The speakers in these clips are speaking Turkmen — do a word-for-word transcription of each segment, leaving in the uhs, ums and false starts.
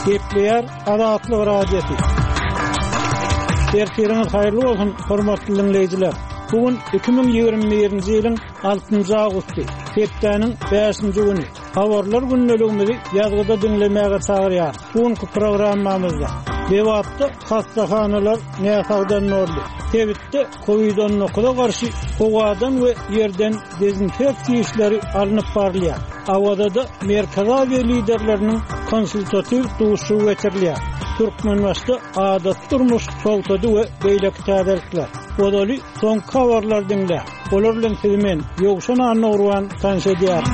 Gepleyer adatlyk radiosi. Ertiriniz hayırlı olsun, hormatly dinleyijiler. Bugün iki bin ýygrimi birinji ýylyň altynjy awgusty, Fetdäniň beşinji güni. Habarlar günneligimizi ýazgyda dinlemäge çagyrýar. Bugünkü programmamyzda Lewatda hastahanalar nähagdan nordy. Tebitde Covid on dokuz'a garşy howadan we ýerden dezinfeksiýa işleri alınıp barlýar. Awada da merkezi we liderleriniň konsultativ duşu geçirilýär. Türkmenbaşda adat durmuş sowtady we beýleki täzelikler. Bodaly soň habarlar dinle. Olar bilen sizimen ýogşan anawran tanşedýär.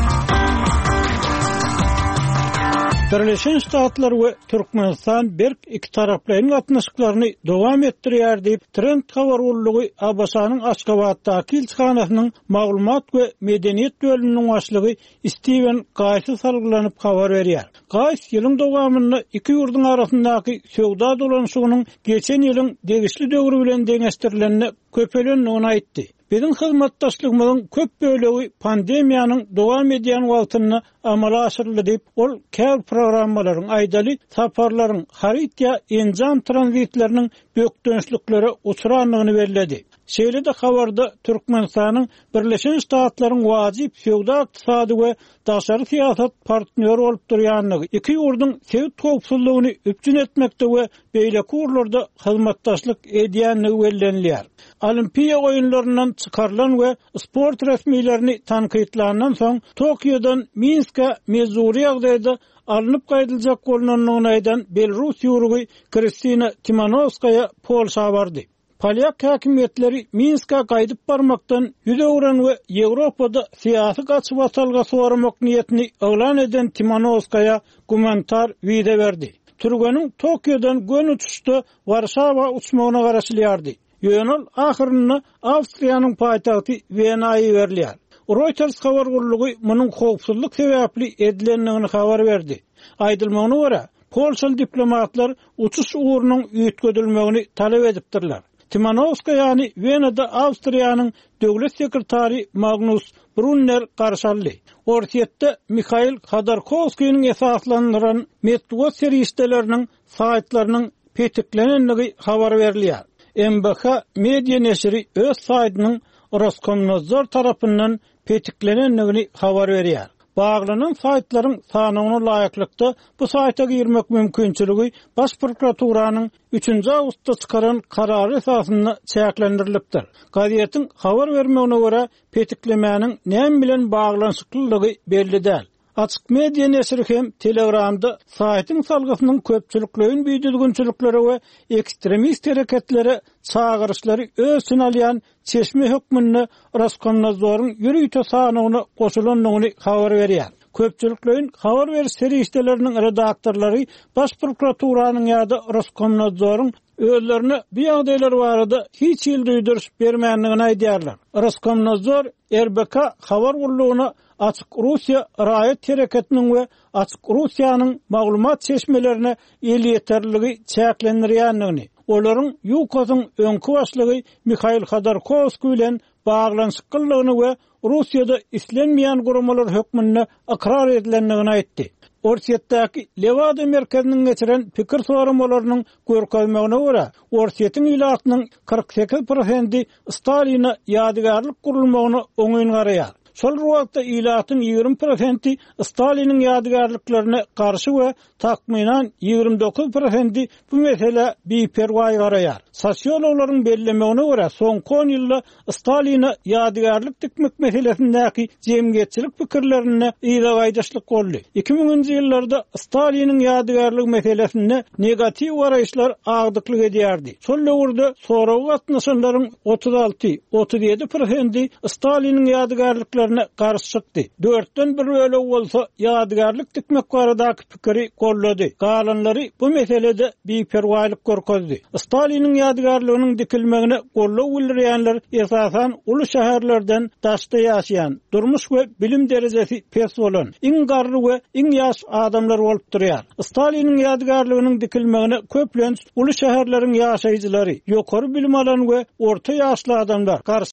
Birleşen Ştatlar we Türkmenistan berk iki taraplaryň gatnaşyklaryny dowam etdirýär diýip Trend habar ullugy Abaşanyň Aşgabatdaky ilçhanasynyň maglumat we medeniýet bölüminiň başlygy Steven Gaýsy salgylanyp habar berýär. Gaýs ýylyň dowamynda iki ýurduň arasyndaky söwda dolanşygynyň geçen ýylyň degişli döwrü bilen deňeşdirilenini köpelendigini aýtdy. Bizim hyzmatdaşlygymyzyň köp bölegi pandemiýanyň dowam edýän wagtyny amala aşyryldy diýip ol käw programmalaryň, aýdaly saparlaryň, haritya enjam tranzitleriniň bökdönçlikleri uçuranlygyny bellädi. Şeýle-de habarda Türkmenistanyň Birleşen Ştatlaryň wajyp söwda ykdysady we daşary siýasat partneri bolup durýanlygy, iki ýurduň sewt gowpsuzlygyny üpjün etmekde we beýleki urlarda hyzmatdaşlyk edýänligi bellenilýär. Olimpiýa oýunlarynyň çykarlan we sport resmiýlerini tanqidlandan soň Tokiodan Minska mezuri ýagdaýda alınıp gaýdyljak bolanyny aýdan Belarus ýurgy Kristina Timanovskaya Polşa bardy. Polyak häkimetleri Minska gaýdyp barmakdan ýüz öwren we Ýewropada syýasy gaçy wasalga soramak niýetini elan eden Timanovskaya gumantar wide berdi. Türgeniň Tokiodan gön uçuşda Warşawa uçmagyna garaşylýardy. Ýönel ahyryny Awstriýanyň paýtagty Wienaýa berilýär. Reuters habar gurulugy munyň howpsuzlyk sebäpli edilenligini habar berdi. Aýdylmagyna görä, Polşaly diplomatlar uçuş uğrunyň üýtgedilmegini talep edipdirler. Timanovska ýani Wienada Awstriýanyň döwlet sekretary Magnus Brunner garşaldy. Ortiýetde Mikhail Khodorkovskiň esaslandyran metro serýişleriniň saýtlarynyň petiklenenligi habar berilýär. M B H media neşri öz saýtynyň Roskomnadzor tarapyndan petiklenenligini habar berýär. Baglanan saýtlaryň sanyny laýyklykda bu saýta girmek mümkinçiligi Baş prokuraturasynyň üçinji awgustda çykaran karary esasynda çäklendirilipdir. Gazetin habar bermegine görä petiklemäniň näme bilen baglanşyklygy belli däl. Açık media neşri hem Telegramda saýtyň salgysynyň köpçüliklerin büýdülgünçilikleri we ekstremist hereketlere çağırışlary ösün alýan çeşme hökmüni Roskomnadzoryň ýürüýte sanyny goşulanlygyny habar berýär. Köpçüliklerin habar beriş serýişleriniň redaktorlary Baş prokuraturasynyň ýa-da Roskomnadzoryň özlerini bir ýagdaýlar barada hiç ýyl duýduryş bermänligini aýdýarlar. Roskomnadzor R B K habar gurulugyna Açık Rusiya raýat hereketiniň we Açık Rusiýanyň maglumat çeşmelerine el ýeterligi çäklendirýänligini, olaryň ýukasyň öňkü başlygy Mikhail Khodorkovski bilen baglanşyklygyny we Rusiýada islenmeýän guramalar hökmüne akrar edilenligini aýtdy. Ortiýetdäki Lewada merkeziniň geçiren pikir soramalarynyň görkezmegine görä, Ortiýetiň ýylatynyň kırk sekiz prosenti Stalin'a ýadygarlyk gurulmagyny oňyn garaýar. Şol wagtda ýylatyň ýygrimi prosenti Staliniň ýadygarlyklaryna garşy we takminan ýygrimi dokuz prosenti bu mesele beperwaý garaýar. Sosiologlaryň bellemegine görä, soňky on ýylda Stalin'a ýadygarlyk dikmek meselesindäki jemgyýetçilik pikirlerine ýa-da gaýdaşlyk boldy. iki miňinji ýyllarda Staliniň ýadygarlyk meselesine negatiw garaýşlar agdyklyk edýärdi. Şol döwürde soraw gatnaşanlaryň otuz alty otuz ýedi prosenti Staliniň ýadygarlyklaryna garşy çykdy. dörtden bir bölegi bolsa ýadygarlyk dikmek baradaky pikiri gollady. Galanlary bu meselede beperwaýlyk görkezdi. Staliniň ýadygarlygynyň dikilmegine gollaw bildirýänler esasan uly şäherlerden daşda ýaşaýan, durmuş we bilim derejesi pes bolan, iň garry we iň ýaş adamlar bolup durýar. Staliniň ýadygarlygynyň dikilmegine köplenç uly şäherleriň ýaşaýjylary, ýokary bilim alan we orta ýaşly adamlar garşy